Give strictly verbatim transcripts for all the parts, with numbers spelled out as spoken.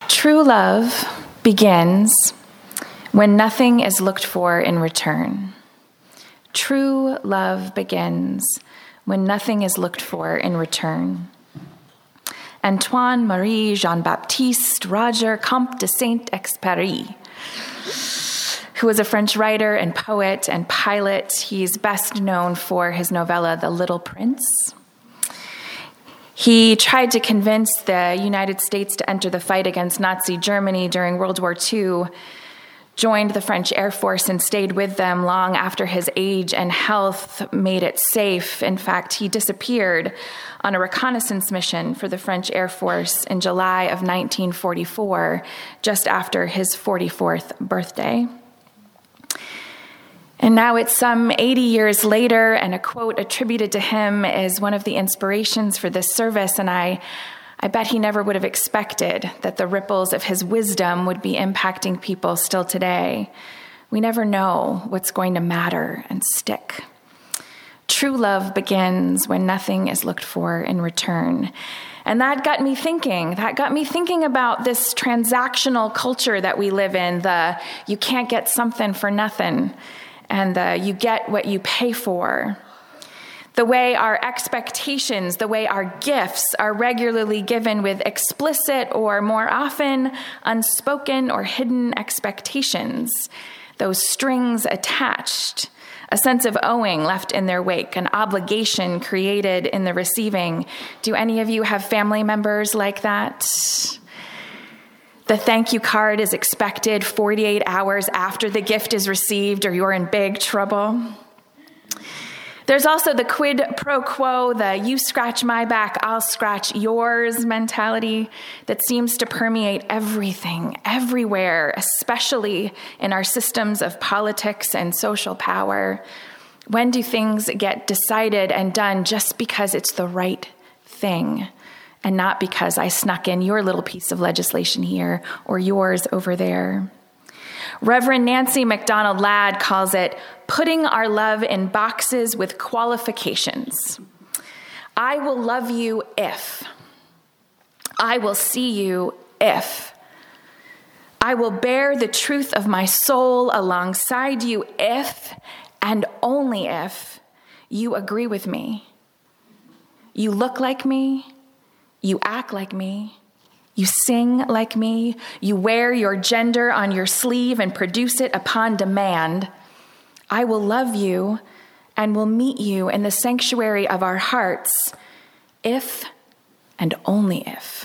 True love begins when nothing is looked for in return. True love begins when nothing is looked for in return. Antoine Marie Jean-Baptiste Roger Comte de Saint-Exupéry, who was a French writer and poet and pilot. He's best known for his novella, The Little Prince. He tried to convince the United States to enter the fight against Nazi Germany during World War Two, joined the French Air Force and stayed with them long after his age and health made it safe. In fact, he disappeared on a reconnaissance mission for the French Air Force in July of nineteen forty-four, just after his forty-fourth birthday. And now it's some eighty years later, and a quote attributed to him is one of the inspirations for this service, and I, I bet he never would have expected that the ripples of his wisdom would be impacting people still today. We never know what's going to matter and stick. True love begins when nothing is looked for in return. And that got me thinking. That got me thinking about this transactional culture that we live in, the you can't get something for nothing, and the you get what you pay for. The way our expectations, the way our gifts are regularly given with explicit or more often unspoken or hidden expectations, those strings attached, a sense of owing left in their wake, an obligation created in the receiving. Do any of you have family members like that? The thank you card is expected forty-eight hours after the gift is received, or you're in big trouble. There's also the quid pro quo, the you scratch my back, I'll scratch yours mentality that seems to permeate everything, everywhere, especially in our systems of politics and social power. When do things get decided and done just because it's the right thing, and not because I snuck in your little piece of legislation here or yours over there? Reverend Nancy MacDonald Ladd calls it putting our love in boxes with qualifications. I will love you if. I will see you if. I will bear the truth of my soul alongside you if, and only if, you agree with me. You look like me. You act like me. You sing like me. You wear your gender on your sleeve and produce it upon demand. I will love you and will meet you in the sanctuary of our hearts if and only if.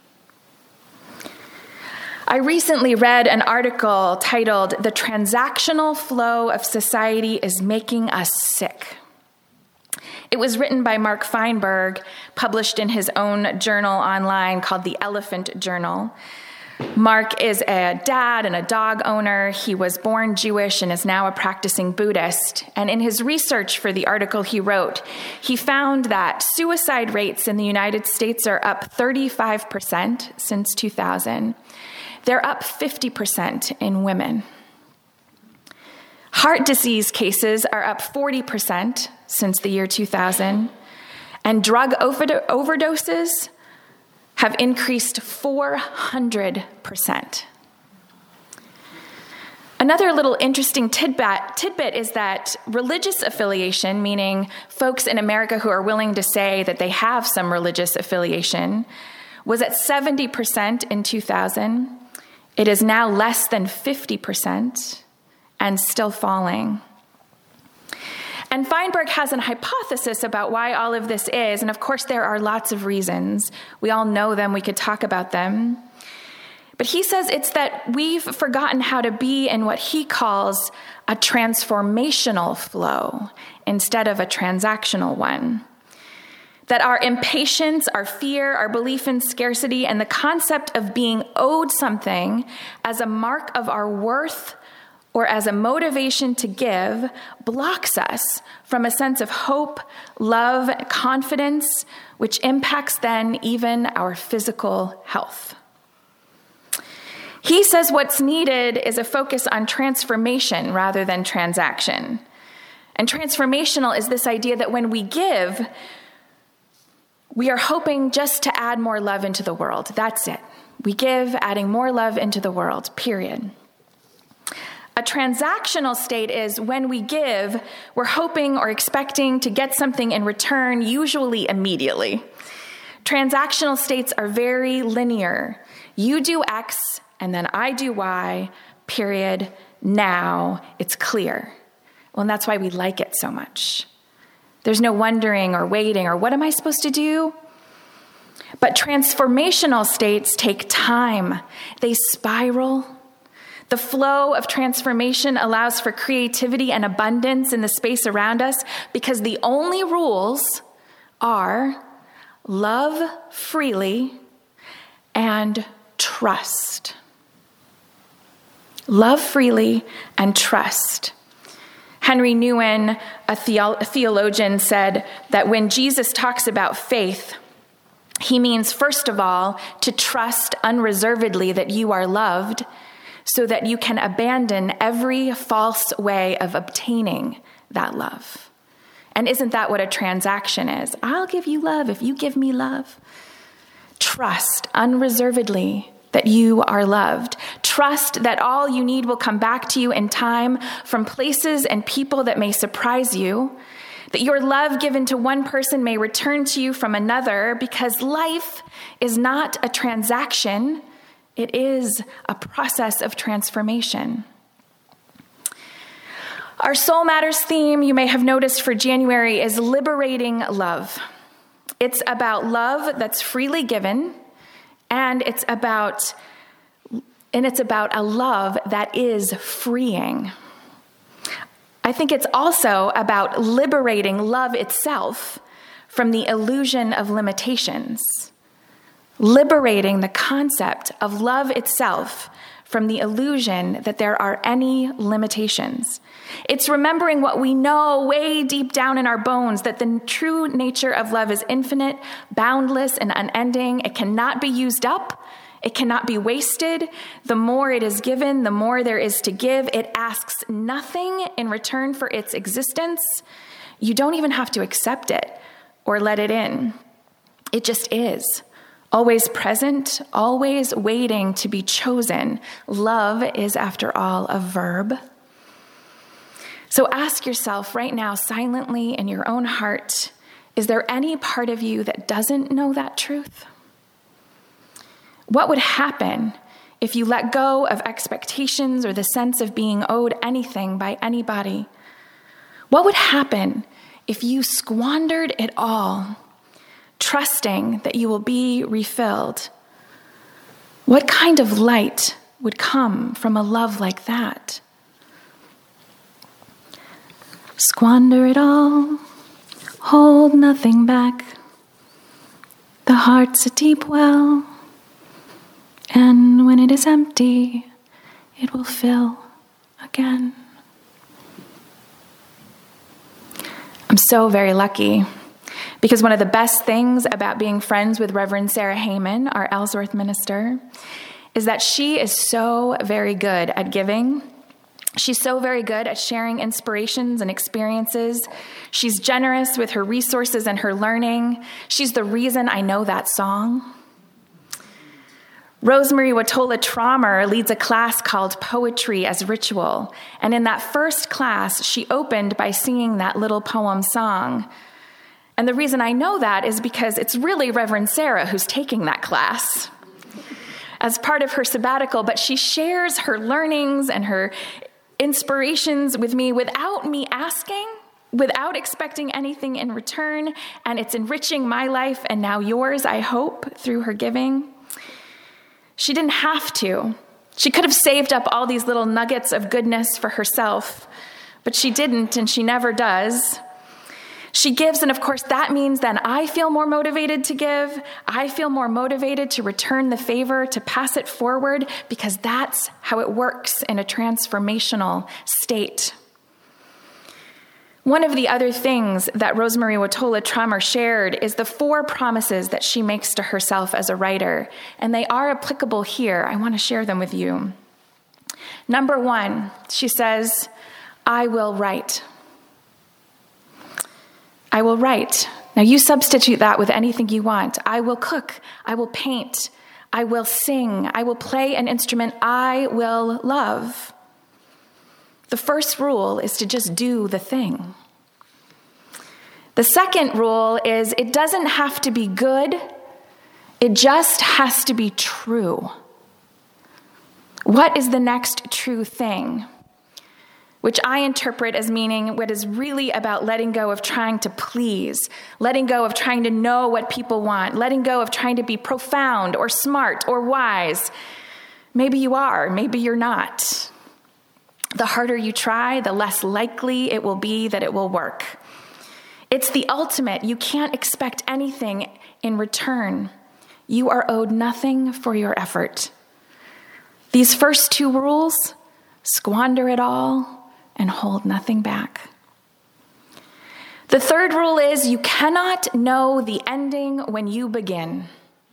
I recently read an article titled, "The Transactional Flow of Society is Making Us Sick." It was written by Mark Feinberg, published in his own journal online called The Elephant Journal. Mark is a dad and a dog owner. He was born Jewish and is now a practicing Buddhist. And in his research for the article he wrote, he found that suicide rates in the United States are up thirty-five percent since two thousand. They're up fifty percent in women. Heart disease cases are up forty percent since the year two thousand, and drug overd- overdoses have increased four hundred percent. Another little interesting tidbit, tidbit is that religious affiliation, meaning folks in America who are willing to say that they have some religious affiliation, was at seventy percent in two thousand. It is now less than fifty percent and still falling. And Feinberg has an hypothesis about why all of this is, and of course there are lots of reasons. We all know them, we could talk about them. But he says it's that we've forgotten how to be in what he calls a transformational flow instead of a transactional one. That our impatience, our fear, our belief in scarcity, and the concept of being owed something as a mark of our worth or as a motivation to give blocks us from a sense of hope, love, confidence, which impacts then even our physical health. He says what's needed is a focus on transformation rather than transaction. And transformational is this idea that when we give, we are hoping just to add more love into the world. That's it. We give, adding more love into the world, period. A transactional state is when we give, we're hoping or expecting to get something in return, usually immediately. Transactional states are very linear. You do X, and then I do Y, period. Now it's clear. Well, and that's why we like it so much. There's no wondering or waiting or what am I supposed to do? But transformational states take time. They spiral. The flow of transformation allows for creativity and abundance in the space around us because the only rules are love freely and trust. Love freely and trust. Henry Nouwen, a, theo- a theologian, said that when Jesus talks about faith, he means, first of all, to trust unreservedly that you are loved so that you can abandon every false way of obtaining that love. And isn't that what a transaction is? I'll give you love if you give me love. Trust unreservedly that you are loved. Trust that all you need will come back to you in time from places and people that may surprise you, that your love given to one person may return to you from another, because life is not a transaction, it is a process of transformation. Our Soul Matters theme, you may have noticed for January, is liberating love. It's about love that's freely given, and it's about and it's about a love that is freeing. I think it's also about liberating love itself from the illusion of limitations. Liberating the concept of love itself from the illusion that there are any limitations. It's remembering what we know way deep down in our bones, that the true nature of love is infinite, boundless, and unending. It cannot be used up. It cannot be wasted. The more it is given, the more there is to give. It asks nothing in return for its existence. You don't even have to accept it or let it in. It just is. Always present, always waiting to be chosen. Love is, after all, a verb. So ask yourself right now, silently in your own heart, is there any part of you that doesn't know that truth? What would happen if you let go of expectations or the sense of being owed anything by anybody? What would happen if you squandered it all, trusting that you will be refilled? What kind of light would come from a love like that? Squander it all, hold nothing back. The heart's a deep well, and when it is empty, it will fill again. I'm so very lucky, because one of the best things about being friends with Reverend Sarah Heyman, our Ellsworth minister, is that she is so very good at giving. She's so very good at sharing inspirations and experiences. She's generous with her resources and her learning. She's the reason I know that song. Rosemary Watola Traumer leads a class called Poetry as Ritual. And in that first class, she opened by singing that little poem song. And the reason I know that is because it's really Reverend Sarah who's taking that class as part of her sabbatical, but she shares her learnings and her inspirations with me without me asking, without expecting anything in return, and it's enriching my life and now yours, I hope, through her giving. She didn't have to. She could have saved up all these little nuggets of goodness for herself, but she didn't, and she never does. She gives, and of course that means then I feel more motivated to give. I feel more motivated to return the favor, to pass it forward, because that's how it works in a transformational state. One of the other things that Rosemary Watola Traumer shared is the four promises that she makes to herself as a writer, and they are applicable here. I want to share them with you. Number one, she says, I will write. I will write. Now you substitute that with anything you want. I will cook. I will paint. I will sing. I will play an instrument I will love. The first rule is to just do the thing. The second rule is it doesn't have to be good. It just has to be true. What is the next true thing? Which I interpret as meaning what is really about letting go of trying to please, letting go of trying to know what people want, letting go of trying to be profound or smart or wise. Maybe you are, maybe you're not. The harder you try, the less likely it will be that it will work. It's the ultimate. You can't expect anything in return. You are owed nothing for your effort. These first two rules, squander it all and hold nothing back. The third rule is you cannot know the ending when you begin.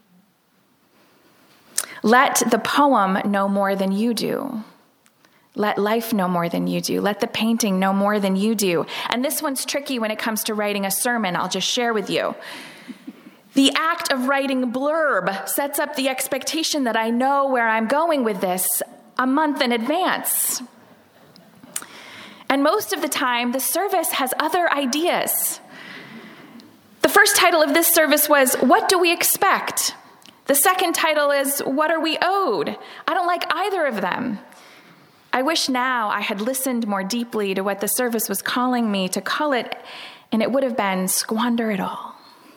Let the poem know more than you do. Let life know more than you do. Let the painting know more than you do. And this one's tricky when it comes to writing a sermon. I'll just share with you. The act of writing blurb sets up the expectation that I know where I'm going with this a month in advance. And most of the time, the service has other ideas. The first title of this service was, What Do We Expect? The second title is, What Are We Owed? I don't like either of them. I wish now I had listened more deeply to what the service was calling me to call it, and it would have been Squander It All.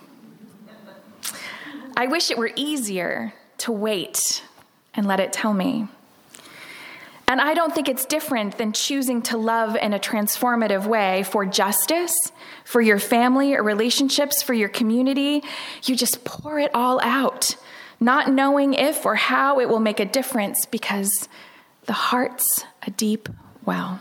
I wish it were easier to wait and let it tell me. And I don't think it's different than choosing to love in a transformative way for justice, for your family or relationships, for your community. You just pour it all out, not knowing if or how it will make a difference because the heart's a deep well.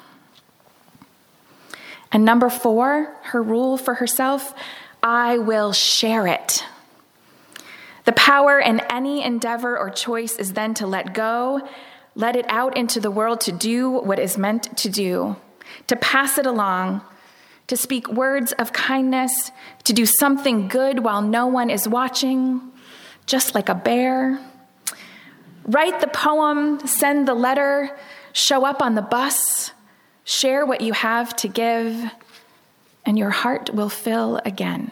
And number four, her rule for herself, I will share it. The power in any endeavor or choice is then to let go, let it out into the world to do what is meant to do, to pass it along, to speak words of kindness, to do something good while no one is watching, just like a bear. Write the poem, send the letter, show up on the bus, share what you have to give, and your heart will fill again.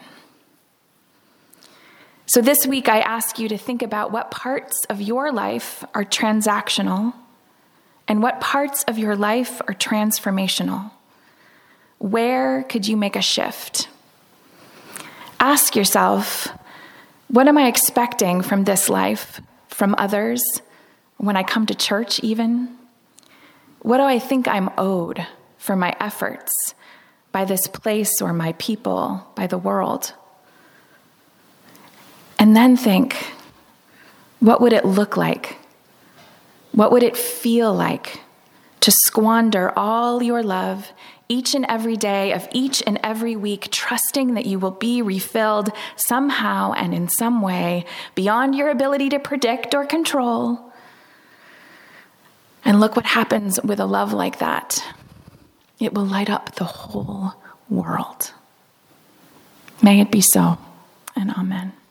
So this week, I ask you to think about what parts of your life are transactional and what parts of your life are transformational. Where could you make a shift? Ask yourself, what am I expecting from this life, from others, when I come to church even? What do I think I'm owed for my efforts by this place or my people, by the world? And then think, what would it look like? What would it feel like to squander all your love each and every day of each and every week, trusting that you will be refilled somehow and in some way beyond your ability to predict or control? And look what happens with a love like that. It will light up the whole world. May it be so, and amen.